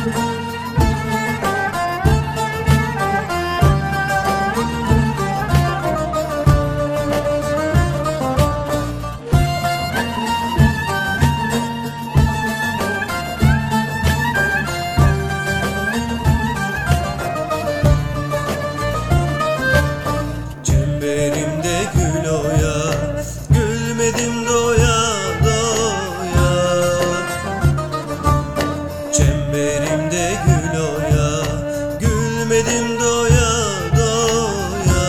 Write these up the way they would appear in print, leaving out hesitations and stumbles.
Çemberimde gül oya, gülmedim doya doya. Çemberimde gül oya, gülmedim doya doya.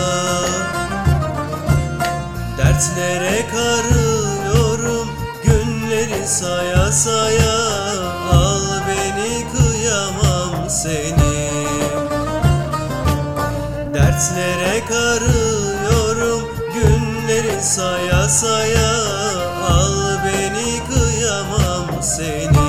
Dertlere karıyorum günleri saya saya. Al beni kıyamam seni. Dertlere karıyorum günleri saya saya. Al beni kıyamam seni.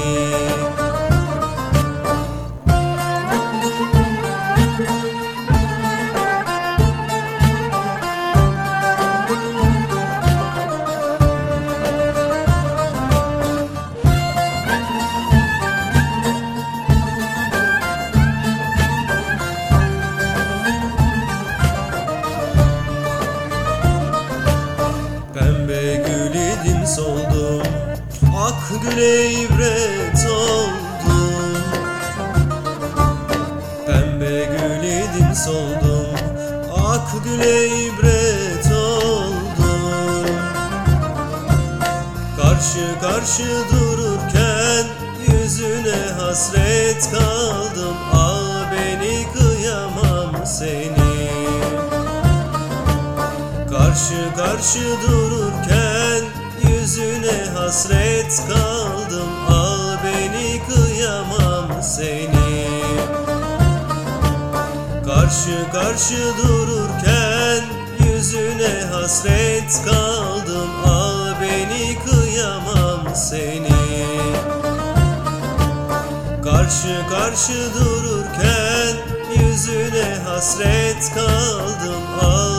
Pembe gül idim soldum, ak güle ibret oldum. Pembe gül idim soldum, ak güle ibret oldum. Karşı karşı dururken yüzüne hasret kaldım. Al beni kıyamam seni. Karşı karşı dururken yüzüne hasret kaldım. Al beni kıyamam seni. Karşı karşı dururken yüzüne hasret kaldım. Al beni kıyamam seni. Karşı karşı dururken yüzüne hasret kaldım. Al